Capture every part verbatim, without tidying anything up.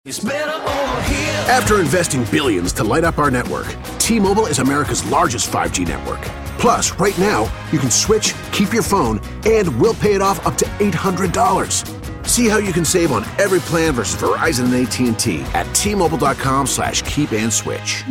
After investing billions to light up our network, T-Mobile is America's largest five G network. Plus, right now, you can switch, keep your phone, and we'll pay it off up to eight hundred dollars. See how you can save on every plan versus Verizon and A T and T at T-Mobile.com slash keep and switch.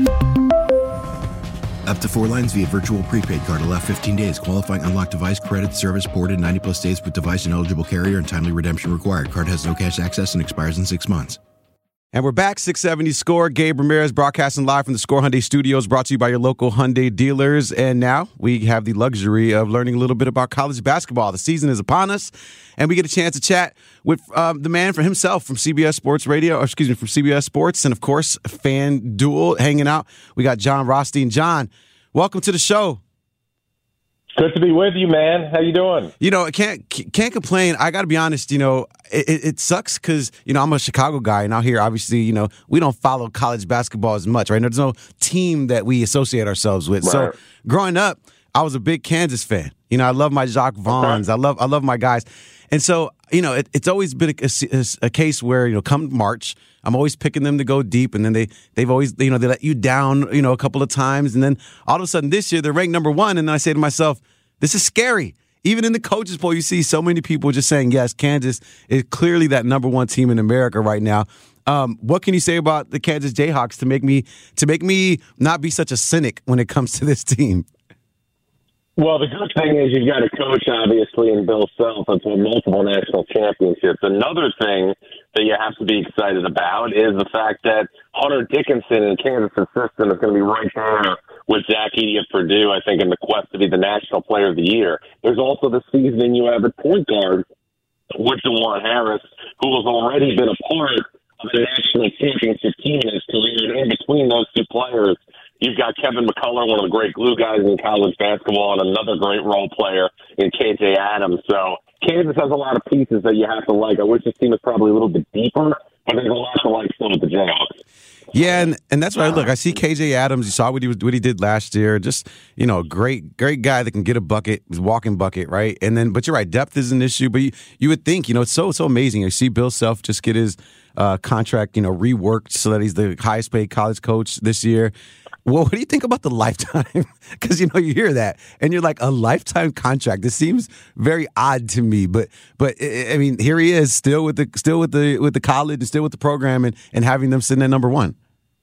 Up to four lines via virtual prepaid card. Allow fifteen days. Qualifying unlocked device credit service ported ninety plus days with device and eligible carrier and timely redemption required. Card has no cash access and expires in six months. And we're back, six seventy Score. Gabe Ramirez broadcasting live from the Score Hyundai Studios, brought to you by your local Hyundai dealers. And now we have the luxury of learning a little bit about college basketball. The season is upon us, and we get a chance to chat with um, the man for himself from C B S Sports Radio, or excuse me, from C B S Sports, and of course, FanDuel hanging out. We got Jon Rothstein. Jon, welcome to the show. Good to be with you, man. How you doing? You know, I can't can't complain. I got to be honest. You know, it, it sucks because you know I'm a Chicago guy, and out here, obviously, you know, we don't follow college basketball as much, right? There's no team that we associate ourselves with. Right. So, growing up, I was a big Kansas fan. You know, I love my Jacques Vaughns. Okay. I love I love my guys, and so you know, it, it's always been a, a, a case where you know, come March, I'm always picking them to go deep, and then they they've always you know they let you down you know a couple of times, and then all of a sudden this year they're ranked number one, and then I say to myself, this is scary. Even in the coaches poll, you see so many people just saying, yes, Kansas is clearly that number one team in America right now. Um, what can you say about the Kansas Jayhawks to make me to make me not be such a cynic when it comes to this team? Well, the good thing is you've got a coach, obviously, in Bill Self, that's won multiple national championships. Another thing that you have to be excited about is the fact that Hunter Dickinson in Kansas' system is going to be right there with Zach Edey of Purdue, I think, in the quest to be the National Player of the Year. There's also the seasoning you have at point guard with DeJuan Harris, who has already been a part of the national championship team in his career. And in between those two players, you've got Kevin McCullough, one of the great glue guys in college basketball, and another great role player in K J Adams. So Kansas has a lot of pieces that you have to like. I wish this team was probably a little bit deeper, but there's a lot to like still with the Jayhawks. Yeah, and, and that's why I look. I see K J Adams. You saw what he was, what he did last year. Just you know, great, great guy that can get a bucket, walking bucket, right? And then, but you're right, depth is an issue. But you, you would think, you know, it's so so amazing. You see Bill Self just get his uh, contract, you know, reworked so that he's the highest paid college coach this year. Well, what do you think about the lifetime? Because, you know, you hear that and you're like, a lifetime contract. This seems very odd to me. But, but I mean, here he is still with the still with the with the college and still with the program and, and having them sitting at number one.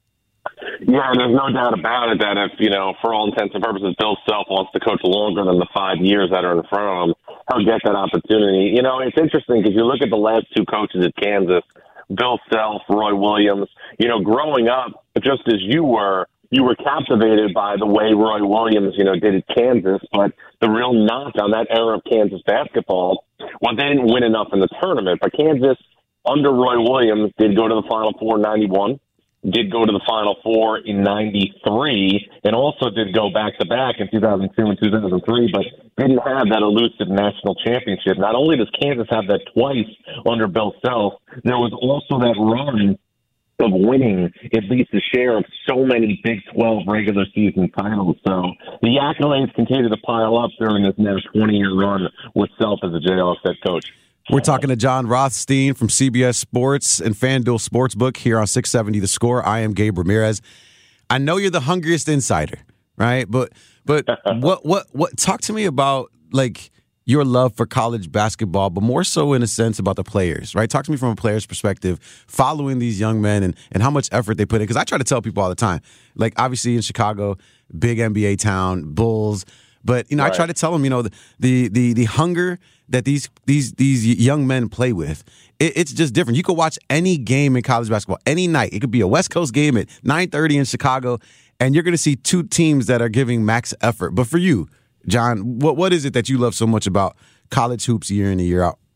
Yeah, there's no doubt about it that if, you know, for all intents and purposes, Bill Self wants to coach longer than the five years that are in front of him, he'll get that opportunity. You know, it's interesting because you look at the last two coaches at Kansas, Bill Self, Roy Williams, you know, growing up, just as you were, you were captivated by the way Roy Williams, you know, did at Kansas, but the real knock on that era of Kansas basketball was they didn't win enough in the tournament. But Kansas, under Roy Williams, did go to the Final Four in ninety-one, did go to the Final Four in ninety-three, and also did go back-to-back in two thousand two and two thousand three, but didn't have that elusive national championship. Not only does Kansas have that twice under Bill Self, there was also that run of winning at least a share of so many Big twelve regular season titles. So the accolades continue to pile up during this next twenty-year run with Self as a Jayhawks head coach. We're talking to Jon Rothstein from C B S Sports and FanDuel Sportsbook here on six seventy The Score. I am Gabe Ramirez. I know you're the hungriest insider, right? But but what what what? Talk to me about like your love for college basketball, but more so in a sense about the players, right? Talk to me from a player's perspective, following these young men and, and how much effort they put in. Because I try to tell people all the time, like obviously in Chicago, big N B A town, Bulls, but you know right. I try to tell them, you know, the the the, the hunger that these these these young men play with, it, it's just different. You could watch any game in college basketball any night. It could be a West Coast game at nine thirty in Chicago, and you're going to see two teams that are giving max effort. But for you, Jon, what what is it that you love so much about college hoops year in and year out?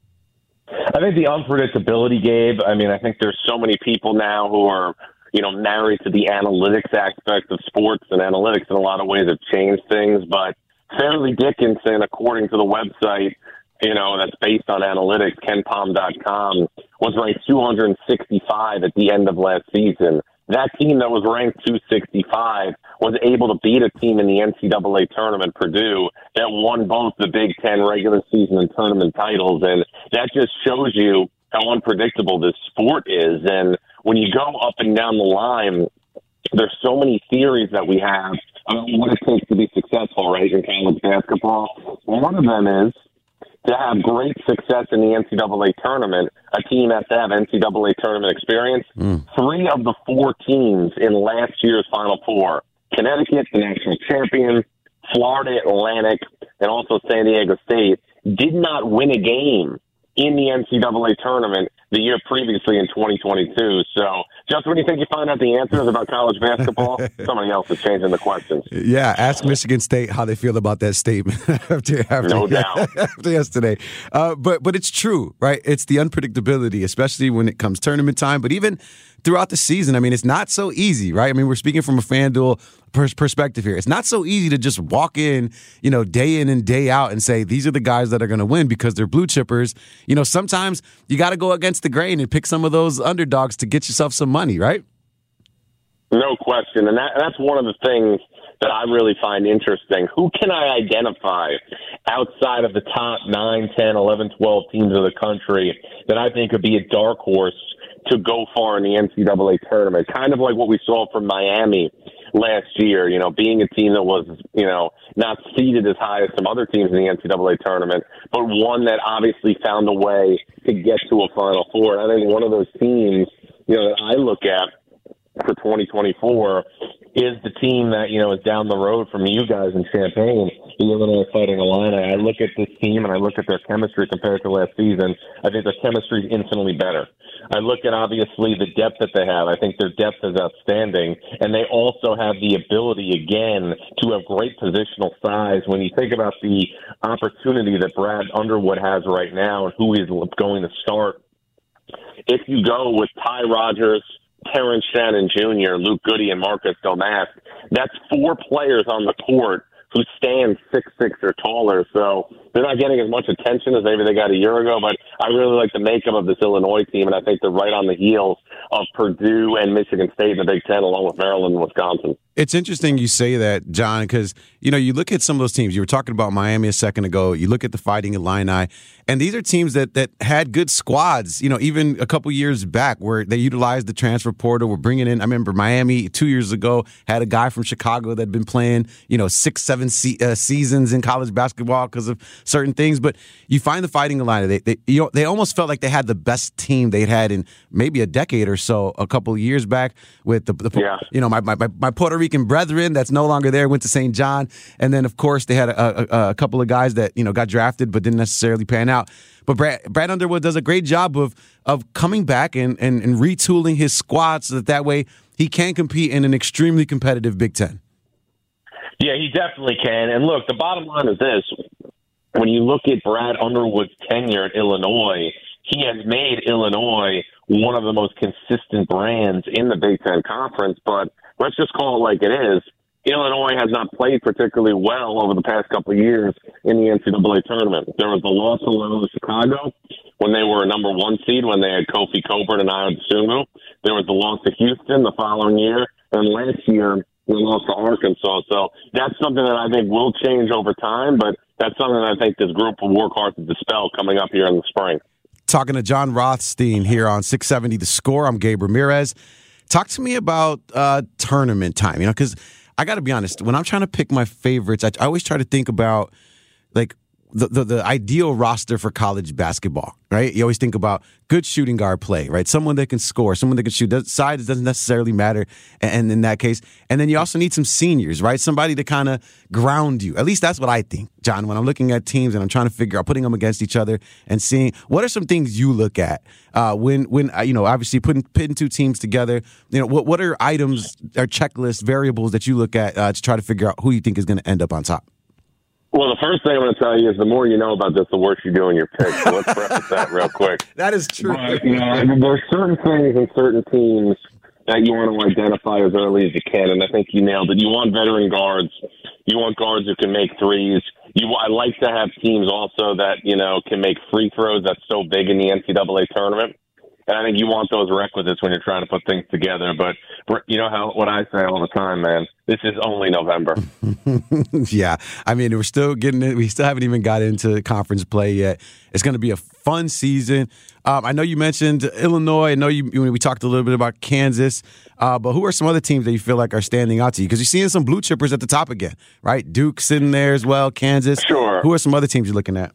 I think the unpredictability, Gabe. I mean, I think there's so many people now who are, you know, married to the analytics aspect of sports, and analytics in a lot of ways have changed things. But Fairleigh Dickinson, according to the website, you know, that's based on analytics, ken pom dot com, was ranked two hundred sixty-five at the end of last season. That team that was ranked two sixty-five was able to beat a team in the N C double A tournament, Purdue, that won both the Big Ten regular season and tournament titles. And that just shows you how unpredictable this sport is. And when you go up and down the line, there's so many theories that we have about what it takes to be successful, right, in college basketball. One of them is to have great success in the N C double A tournament. A team has to have N C double A tournament experience. Mm. Three of the four teams in last year's Final Four, Connecticut, the national champion, Florida Atlantic, and also San Diego State, did not win a game in the N C double A tournament the year previously in twenty twenty-two. So just when you think you find out the answers about college basketball, somebody else is changing the questions. Yeah, ask Michigan State how they feel about that statement after, after, no doubt. after yesterday. Uh, but but it's true, right? It's the unpredictability, especially when it comes tournament time, but even throughout the season. I mean, it's not so easy, right? I mean, we're speaking from a FanDuel pers- perspective here. It's not so easy to just walk in, you know, day in and day out and say, these are the guys that are going to win because they're blue chippers. You know, sometimes you got to go against the grain and pick some of those underdogs to get yourself some money, right? No question. And that, that's one of the things that I really find interesting. Who can I identify outside of the top nine, ten, eleven, twelve teams of the country that I think would be a dark horse to go far in the N C double A tournament? Kind of like what we saw from Miami last year, you know, being a team that was, you know, not seeded as high as some other teams in the N C double A tournament, but one that obviously found a way to get to a Final Four. And I think one of those teams, you know, that I look at for twenty twenty-four is the team that, you know, is down the road from you guys in Champaign, the Illinois Fighting Illini. I look at this team and I look at their chemistry compared to last season. I think their chemistry is infinitely better. I look at, obviously, the depth that they have. I think their depth is outstanding. And they also have the ability, again, to have great positional size. When you think about the opportunity that Brad Underwood has right now and who is going to start, if you go with Ty Rodgers, Terrence Shannon Junior, Luke Goody, and Marcus Domask, that's four players on the court who stand six six or taller. So they're not getting as much attention as maybe they got a year ago, but I really like the makeup of this Illinois team, and I think they're right on the heels of Purdue and Michigan State in the Big Ten, along with Maryland and Wisconsin. It's interesting you say that, John, because, you know, you look at some of those teams. You were talking about Miami a second ago. You look at the Fighting Illini, and these are teams that that had good squads, you know, even a couple years back where they utilized the transfer portal. We're bringing in, I remember Miami two years ago had a guy from Chicago that had been playing, you know, six, seven se- uh, seasons in college basketball because of certain things. But you find the Fighting Illini, they, they, you know, they almost felt like they had the best team they'd had in maybe a decade or so, a couple of years back with the, the yeah. you know, my, my, my Puerto Rican brethren that's no longer there, went to Saint John. And then, of course, they had a, a, a couple of guys that, you know, got drafted but didn't necessarily pan out. But Brad, Brad Underwood does a great job of of coming back and, and, and retooling his squad so that that way he can compete in an extremely competitive Big Ten. Yeah, he definitely can. And look, the bottom line is this. When you look at Brad Underwood's tenure at Illinois, he has made Illinois one of the most consistent brands in the Big Ten Conference. But let's just call it like it is. Illinois has not played particularly well over the past couple of years in the N C double A tournament. There was the loss to Loyola Chicago when they were a number one seed, when they had Kofi Cockburn and Ayo Dosunmu. There was the loss to Houston the following year. And last year, they lost to Arkansas. So that's something that I think will change over time, but that's something that I think this group will work hard to dispel coming up here in the spring. Talking to John Rothstein here on six seventy The Score. I'm Gabe Ramirez. Talk to me about uh, tournament time, you know, because I got to be honest, when I'm trying to pick my favorites, I, I always try to think about, like, the, the the ideal roster for college basketball, right? You always think about good shooting guard play, right? Someone that can score, someone that can shoot. That size doesn't necessarily matter, and in that case. And then you also need some seniors, right? Somebody to kind of ground you. At least that's what I think, John, when I'm looking at teams and I'm trying to figure out, putting them against each other and seeing what are some things you look at uh, when, when uh, you know, obviously putting, putting two teams together. You know, what, what are items or checklist variables that you look at uh, to try to figure out who you think is going to end up on top? Well, the first thing I'm going to tell you is the more you know about this, the worse you do in your pick. So let's preface that real quick. That is true. But, you know, there's certain things in certain teams that you want to identify as early as you can, and I think you nailed it. You want veteran guards. You want guards who can make threes. You, I like to have teams also that, you know, can make free throws. That's so big in the N C double A tournament. And I think you want those requisites when you're trying to put things together. But you know how what I say all the time, man, this is only November. Yeah. I mean, we're still getting it. We still haven't even got into conference play yet. It's going to be a fun season. Um, I know you mentioned Illinois. I know you we talked a little bit about Kansas. Uh, but who are some other teams that you feel like are standing out to you? Because you're seeing some blue chippers at the top again, right? Duke sitting there as well, Kansas. Sure. Who are some other teams you're looking at?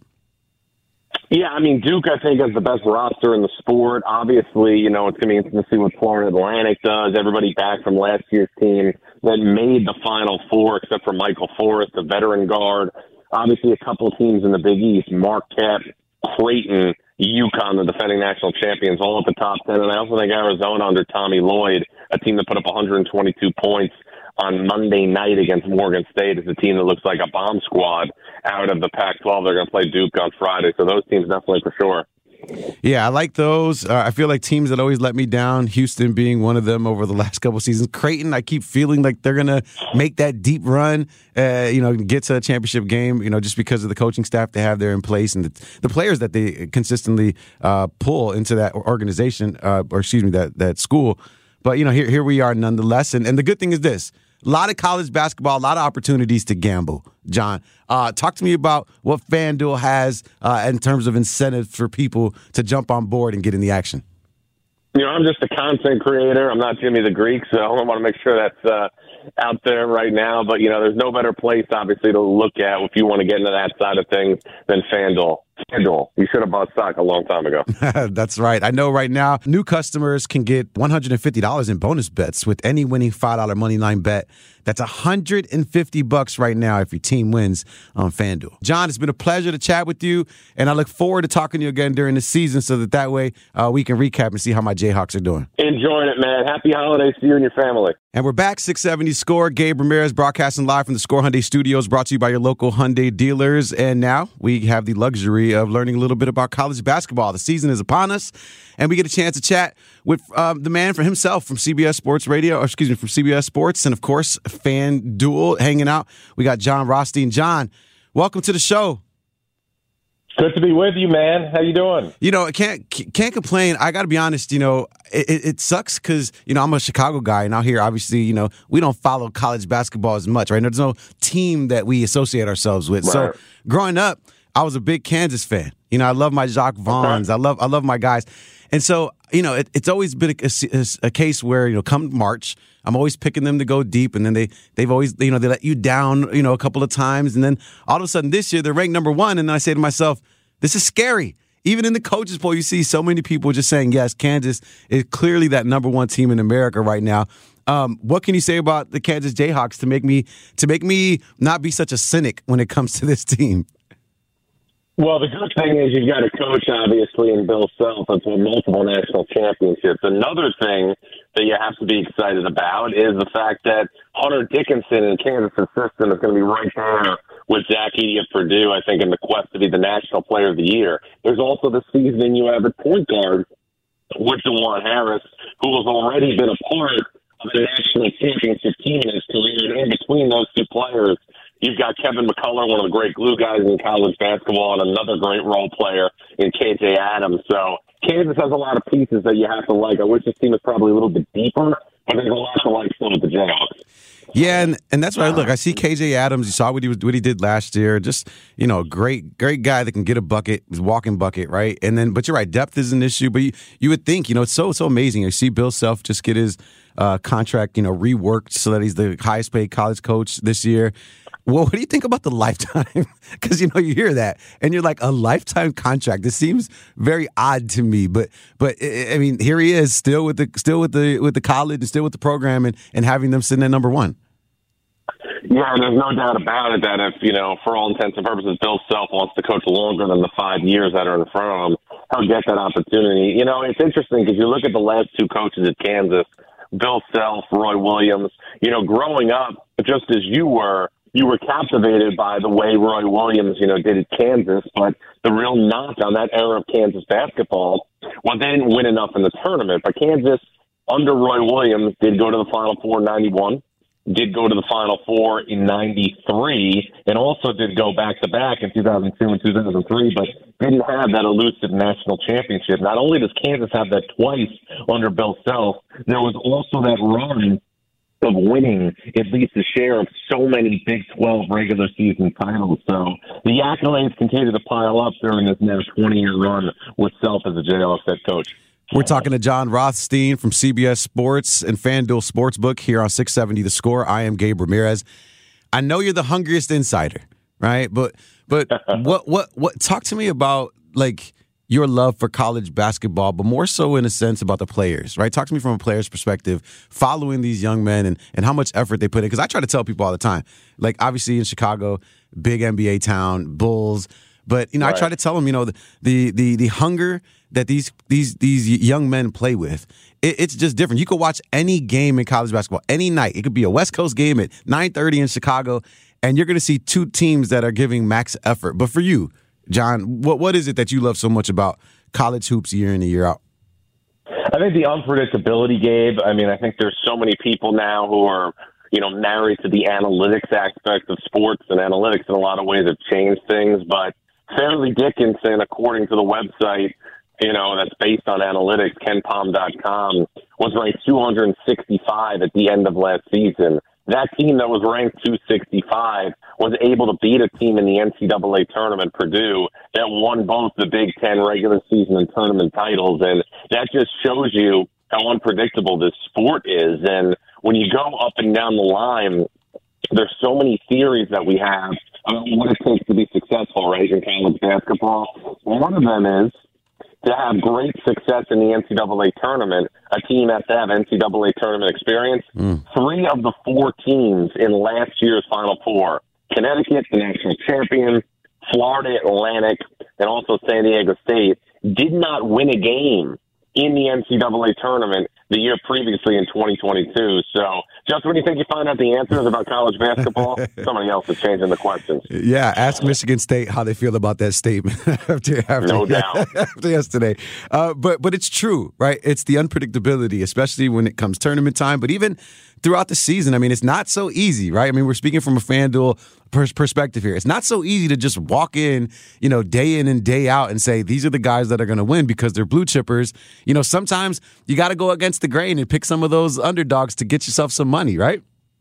Yeah, I mean, Duke, I think, has the best roster in the sport. Obviously, you know, it's going to be interesting to see what Florida Atlantic does. Everybody back from last year's team that made the Final Four, except for Michael Forrest, the veteran guard. Obviously, a couple of teams in the Big East, Marquette, Creighton, UConn, the defending national champions, all at the top ten. And I also think Arizona under Tommy Lloyd, a team that put up one hundred twenty-two points on Monday night against Morgan State, is a team that looks like a bomb squad out of the Pac twelve. They're going to play Duke on Friday, so those teams definitely for sure. Yeah, I like those. Uh, I feel like teams that always let me down, Houston being one of them over the last couple of seasons. Creighton, I keep feeling like they're going to make that deep run, uh, you know, get to a championship game, you know, just because of the coaching staff they have there in place and the, the players that they consistently uh, pull into that organization, uh, or excuse me, that, that school. But, you know, here, here we are nonetheless. And, and the good thing is this. A lot of college basketball, a lot of opportunities to gamble, John. Uh, talk to me about what FanDuel has uh, in terms of incentives for people to jump on board and get in the action. You know, I'm just a content creator. I'm not Jimmy the Greek, so I want to make sure that's uh, out there right now. But, you know, there's no better place, obviously, to look at if you want to get into that side of things than FanDuel. FanDuel. You should have bought stock a long time ago. That's right. I know right now new customers can get one hundred fifty dollars in bonus bets with any winning five dollar moneyline bet. That's one hundred fifty bucks right now if your team wins on FanDuel. John, it's been a pleasure to chat with you, and I look forward to talking to you again during the season so that that way uh, we can recap and see how my Jayhawks are doing. Enjoying it, man. Happy holidays to you and your family. And we're back, six seventy Score. Gabe Ramirez broadcasting live from the Score Hyundai Studios, brought to you by your local Hyundai dealers. And now we have the luxury of learning a little bit about college basketball. The season is upon us, and we get a chance to chat with um, the man for himself from C B S Sports Radio, or excuse me, from C B S Sports, and of course, FanDuel hanging out. We got Jon Rothstein. John, welcome to the show. Good to be with you, man. How you doing? You know, I can't can't complain. I got to be honest. You know, it, it sucks because you know I'm a Chicago guy, and out here, obviously, you know, we don't follow college basketball as much, right? There's no team that we associate ourselves with. Right. So, growing up, I was a big Kansas fan. You know, I love my Jacques Vaughns. Okay. I love I love my guys, and so you know, it, it's always been a, a, a case where you know, come March, I'm always picking them to go deep, and then they they've always you know they let you down, you know, a couple of times, and then all of a sudden this year they're ranked number one, and then I say to myself, this is scary. Even in the coaches poll, you see so many people just saying, yes, Kansas is clearly that number one team in America right now. Um, what can you say about the Kansas Jayhawks to make me to make me not be such a cynic when it comes to this team? Well, the good thing is you've got a coach, obviously, in Bill Self that's won multiple national championships. Another thing that you have to be excited about is the fact that Hunter Dickinson in Kansas' system is going to be right there with Zach Edey of Purdue, I think, in the quest to be the National Player of the Year. There's also the seasoning you have at point guard with DeJuan Harris, who has already been a part of the national championship team in his career. And in between those two players, you've got Kevin McCullough, one of the great glue guys in college basketball, and another great role player in K J Adams. So Kansas has a lot of pieces that you have to like. I wish this team was probably a little bit deeper, but there's a lot to like still with the Jayhawks. Yeah, and, and that's why I look. I see K J Adams. You saw what he was, what he did last year. Just you know, great, great guy that can get a bucket, he's walking bucket, right? And then, but you're right, depth is an issue. But you, you would think, you know, it's so so amazing. You see Bill Self just get his uh, contract, you know, reworked so that he's the highest paid college coach this year. Well, what do you think about the lifetime? Because, you know, you hear that, and you're like, a lifetime contract. This seems very odd to me. But, but I mean, here he is, still with the still with the with the college and still with the program, and, and having them sitting at number one. Yeah, and there's no doubt about it that if, you know, for all intents and purposes, Bill Self wants to coach longer than the five years that are in front of him, he'll get that opportunity. You know, it's interesting because you look at the last two coaches at Kansas, Bill Self, Roy Williams. You know, growing up, just as you were, you were captivated by the way Roy Williams, you know, did at Kansas, but the real knock on that era of Kansas basketball, well, they didn't win enough in the tournament. But Kansas, under Roy Williams, did go to the Final Four in ninety-one. did go to the Final Four in ninety-three and also did go back-to-back in two thousand two and two thousand three, but didn't have that elusive national championship. Not only does Kansas have that twice under Bill Self, there was also that run of winning at least a share of so many Big twelve regular season titles. So the accolades continue to pile up during this now twenty-year run with Self as a Jayhawks head coach. We're talking to Jon Rothstein from C B S Sports and FanDuel Sportsbook here on six seventy The Score. I am Gabe Ramirez. I know you're the hungriest insider, right? But but what what what? Talk to me about like your love for college basketball, but more so in a sense about the players, right? Talk to me from a player's perspective, following these young men and, and how much effort they put in. Because I try to tell people all the time, like obviously in Chicago, big N B A town, Bulls. But, you know, right. I try to tell them, you know, the the the, the hunger that these these these young men play with, it, it's just different. You could watch any game in college basketball, any night. It could be a West Coast game at nine thirty in Chicago, and you're going to see two teams that are giving max effort. But for you, John, what what is it that you love so much about college hoops year in and year out? I think the unpredictability, Gabe. I mean, I think there's so many people now who are, you know, married to the analytics aspect of sports, and analytics in a lot of ways have changed things. But Fairleigh Dickinson, according to the website, you know, that's based on analytics, ken pom dot com, was ranked two hundred sixty-five at the end of last season. That team that was ranked two sixty-five was able to beat a team in the N C double A tournament, Purdue, that won both the Big Ten regular season and tournament titles. And that just shows you how unpredictable this sport is. And when you go up and down the line, there's so many theories that we have about what it takes to be successful, right, in college basketball. One of them is to have great success in the N C double A tournament. A team has to have N C double A tournament experience. Mm. Three of the four teams in last year's Final Four, Connecticut, the national champion, Florida Atlantic, and also San Diego State, did not win a game in the N C double A tournament the year previously in twenty twenty-two. So just when you think you find out the answers about college basketball, somebody else is changing the questions. Yeah, ask Michigan State how they feel about that statement after, after, no doubt. after yesterday. Uh, but but it's true, right? It's the unpredictability, especially when it comes tournament time, but even throughout the season. I mean, it's not so easy, right? I mean, we're speaking from a FanDuel pers- perspective here. It's not so easy to just walk in, you know, day in and day out and say, these are the guys that are going to win because they're blue chippers. You know, sometimes you got to go against the grain and pick some of those underdogs to get yourself some money, right?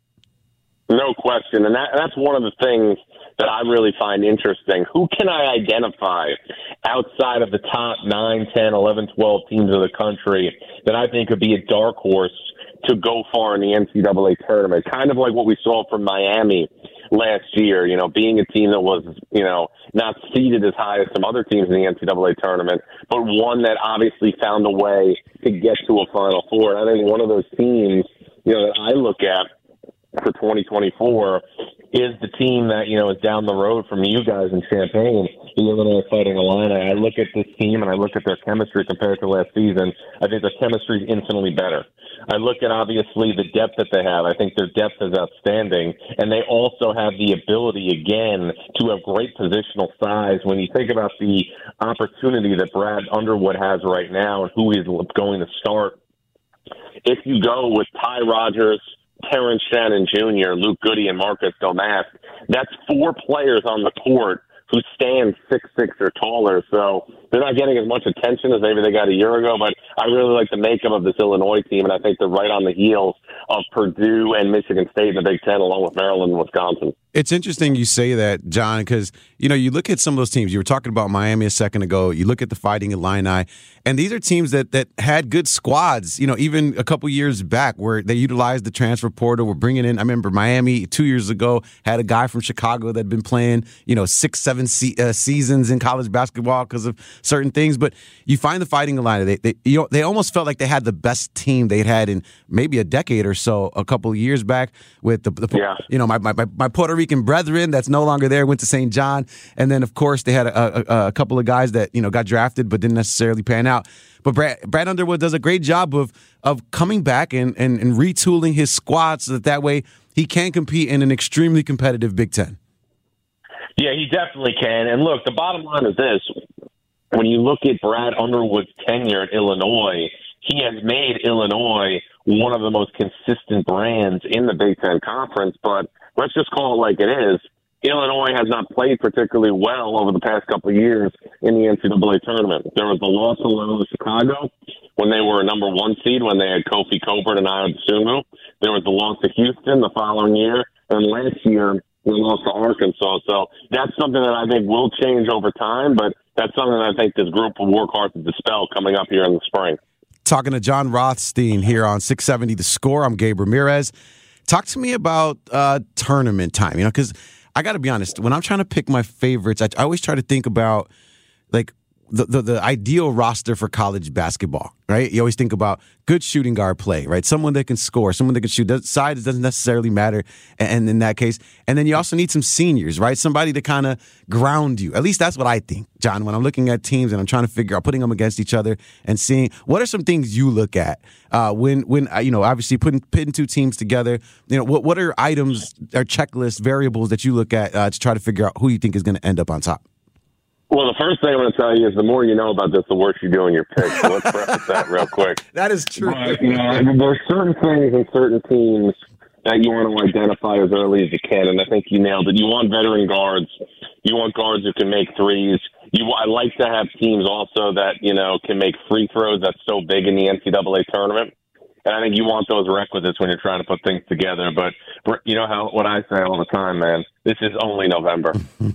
No question. And that, that's one of the things that I really find interesting. Who can I identify outside of the top nine, ten, eleven, twelve teams of the country that I think could be a dark horse to go far in the N C double A tournament? Kind of like what we saw from Miami last year, you know, being a team that was, you know, not seeded as high as some other teams in the N C double A tournament, but one that obviously found a way to get to a Final Four. And I think one of those teams, you know, that I look at for twenty twenty-four is the team that, you know, is down the road from you guys in Champaign, the Illinois Fighting Illini. I look at this team and I look at their chemistry compared to last season. I think their chemistry is infinitely better. I look at, obviously, the depth that they have. I think their depth is outstanding. And they also have the ability, again, to have great positional size. When you think about the opportunity that Brad Underwood has right now and who he's going to start, if you go with Ty Rodgers, Terrence Shannon Junior, Luke Goody, and Marcus Domask, that's four players on the court who stand six six or taller. So they're not getting as much attention as maybe they got a year ago, but I really like the makeup of this Illinois team, and I think they're right on the heels of Purdue and Michigan State in the Big Ten, along with Maryland and Wisconsin. It's interesting you say that, John, because, you know, you look at some of those teams. You were talking about Miami a second ago. You look at the Fighting Illini, and these are teams that that had good squads, you know, even a couple years back where they utilized the transfer portal. We're bringing in, I remember Miami two years ago had a guy from Chicago that had been playing, you know, six, seven se- uh, seasons in college basketball because of certain things. But you find the Fighting Illini, they, they, you know, they almost felt like they had the best team they'd had in maybe a decade or so a couple of years back with the, the yeah. you know, my, my, my Puerto Rican brethren that's no longer there, went to Saint John. And then, of course, they had a, a, a couple of guys that, you know, got drafted but didn't necessarily pan out. But Brad, Brad Underwood does a great job of of coming back and, and, and retooling his squad so that that way he can compete in an extremely competitive Big Ten. Yeah, he definitely can. And look, the bottom line is this. When you look at Brad Underwood's tenure at Illinois, he has made Illinois one of the most consistent brands in the Big Ten Conference. But let's just call it like it is. Illinois has not played particularly well over the past couple of years in the N C double A tournament. There was the loss to Loyola Chicago when they were a number one seed, when they had Kofi Cockburn and Ayo Dosunmu. There was the loss to Houston the following year, and last year they lost to Arkansas. So that's something that I think will change over time, but that's something that I think this group will work hard to dispel coming up here in the spring. Talking to John Rothstein here on six seventy The Score. I'm Gabe Ramirez. Talk to me about uh, tournament time, you know, because I got to be honest, when I'm trying to pick my favorites, I, I always try to think about, like, the, the the ideal roster for college basketball, right? You always think about good shooting guard play, right? Someone that can score, someone that can shoot. That size doesn't necessarily matter, and, and in that case. And then you also need some seniors, right? Somebody to kind of ground you. At least that's what I think, John, when I'm looking at teams and I'm trying to figure out, putting them against each other and seeing what are some things you look at uh, when, when uh, you know, obviously putting, putting two teams together. You know, what, what are items or checklist variables that you look at uh, to try to figure out who you think is going to end up on top? Well, the first thing I'm going to tell you is the more you know about this, the worse you do in your picks. So let's preface that real quick. That is true. But, you know, there's certain things in certain teams that you want to identify as early as you can, and I think you nailed it. You want veteran guards. You want guards who can make threes. You, I like to have teams also that, you know, can make free throws. That's so big in the N C double A tournament. And I think you want those requisites when you're trying to put things together. But you know how what I say all the time, man, this is only November.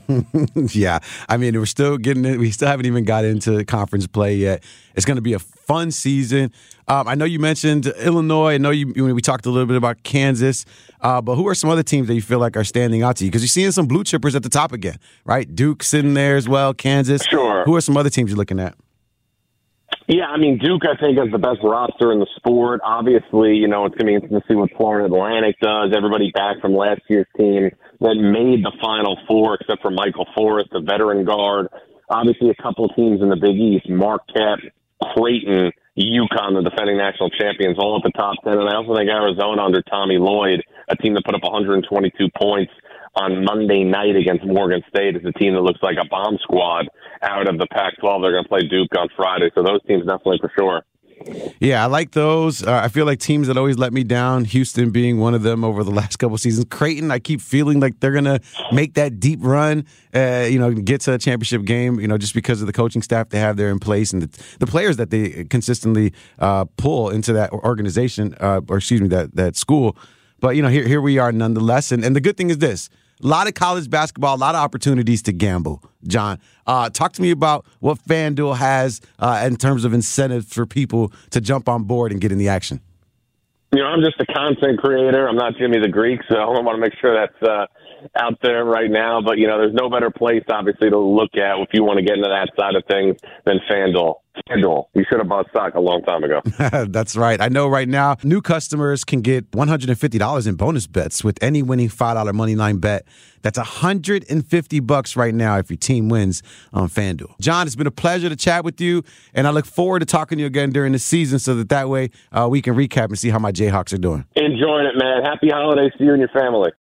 Yeah. I mean, we're still getting it. We still haven't even got into conference play yet. It's going to be a fun season. Um, I know you mentioned Illinois. I know you we talked a little bit about Kansas. Uh, but who are some other teams that you feel like are standing out to you? Because you're seeing some blue chippers at the top again, right? Duke sitting there as well, Kansas. Sure. Who are some other teams you're looking at? Yeah, I mean, Duke, I think, has the best roster in the sport. Obviously, you know, it's going to be interesting to see what Florida Atlantic does. Everybody back from last year's team that made the Final Four, except for Michael Forrest, a veteran guard. Obviously, a couple of teams in the Big East, Marquette, Creighton, UConn, the defending national champions, all at the top ten. And I also think Arizona under Tommy Lloyd, a team that put up one hundred twenty-two points on Monday night against Morgan State, is a team that looks like a bomb squad out of the Pac twelve. They're going to play Duke on Friday, so those teams definitely for sure. Yeah, I like those. Uh, I feel like teams that always let me down, Houston being one of them over the last couple seasons. Creighton, I keep feeling like they're going to make that deep run, uh, you know, get to a championship game, you know, just because of the coaching staff they have there in place and the, the players that they consistently uh, pull into that organization, uh, or excuse me, that, that school. But, you know, here here we are nonetheless. And, and the good thing is this. A lot of college basketball, a lot of opportunities to gamble, John. Uh, talk to me about what FanDuel has uh, in terms of incentives for people to jump on board and get in the action. You know, I'm just a content creator. I'm not Jimmy the Greek, so I want to make sure that's uh, out there right now. But, you know, there's no better place, obviously, to look at if you want to get into that side of things than FanDuel. FanDuel. You should have bought stock a long time ago. That's right. I know right now new customers can get one hundred fifty dollars in bonus bets with any winning five dollar moneyline bet. That's one hundred fifty bucks right now if your team wins on FanDuel. John, it's been a pleasure to chat with you, and I look forward to talking to you again during the season so that that way uh, we can recap and see how my Jayhawks are doing. Enjoying it, man. Happy holidays to you and your family.